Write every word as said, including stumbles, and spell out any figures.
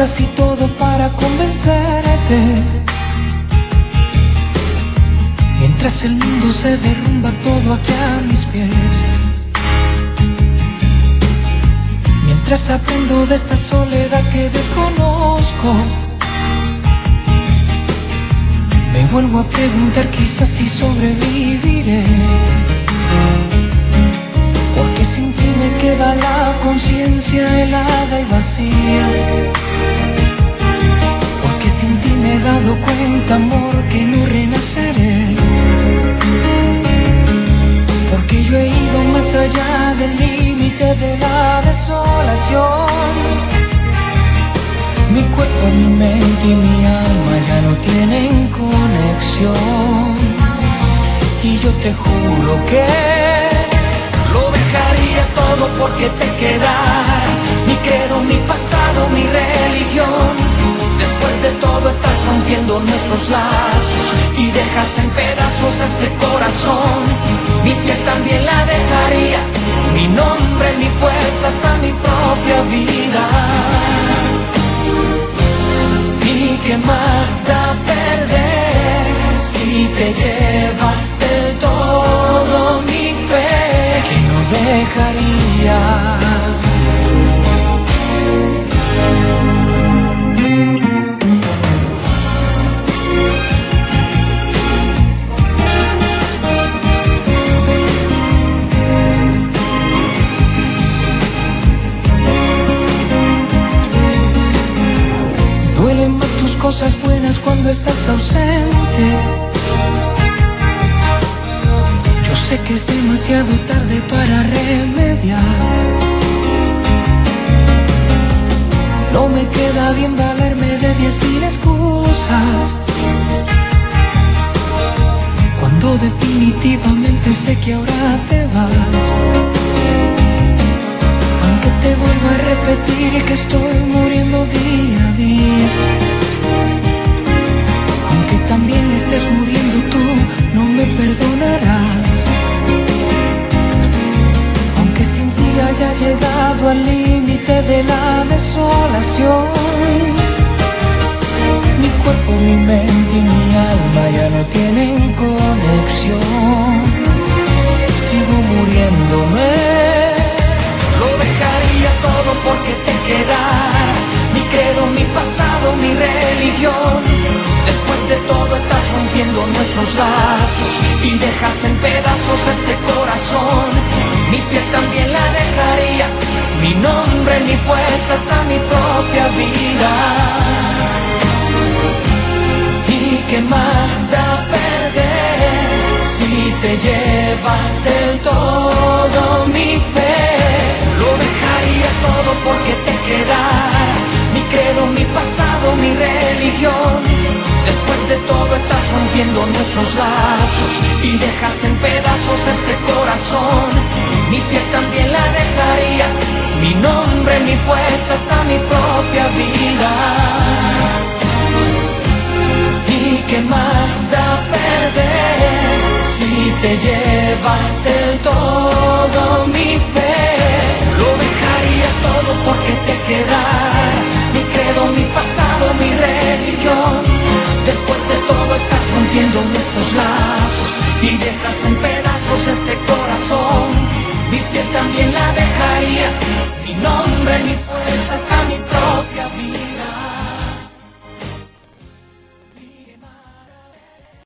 casi todo para convencerte. Mientras el mundo se derrumba todo aquí a mis pies. Mientras aprendo de esta soledad que desconozco, me vuelvo a preguntar quizás si sobreviviré. Porque sin ti me queda la conciencia helada y vacía. Porque sin ti me he dado cuenta, amor, que no renaceré. Porque yo he ido más allá del límite de la desolación. Mi cuerpo, mi mente y mi alma ya no tienen conexión. Y yo te juro que lo dejaría todo porque te quedaras. Mi credo, mi pasado, mi religión. Después de todo estás rompiendo nuestros lazos y dejas en pedazos este corazón. Mi piel también la dejaría, mi nombre, mi fuerza, hasta mi propia vida. ¿Y qué más da perder si te llevas del todo mi fe? Que no dejaría. Duelen más tus cosas buenas cuando estás ausente. Yo sé que es demasiado tarde para remediar. No me queda bien valerme de diez mil excusas, cuando definitivamente sé que ahora te vas. Aunque te vuelvo a repetir que estoy muriendo día a día. Aunque también estés muriendo tú, no me perdonarás. Aunque sin ti haya llegado al límite de la desolación. Mi cuerpo, mi mente y mi alma ya no tienen conexión. Sigo muriéndome. Lo dejaría todo porque te quedaras. Mi credo, mi pasado, mi religión. Después de todo estás rompiendo nuestros lazos y dejas en pedazos este corazón. Mi piel también la dejaría, mi nombre, mi fuerza, hasta mi propia vida. ¿Y qué más da perder si te llevas del todo mi fe? Lo dejaría todo porque te quedaras. Mi credo, mi pasado, mi religión. Después de todo estás rompiendo nuestros lazos y dejas en pedazos este corazón. Mi piel también la dejaría, mi nombre, mi fuerza, hasta mi propia vida. ¿Y qué más da perder si te llevas del todo mi fe? Lo dejaría todo porque te quedaras. Mi credo, mi pasado, mi religión. Después de todo estás rompiendo nuestros lazos y dejas en pedazos este corazón. Mi piel también la dejaría, mi nombre, mi fuerza.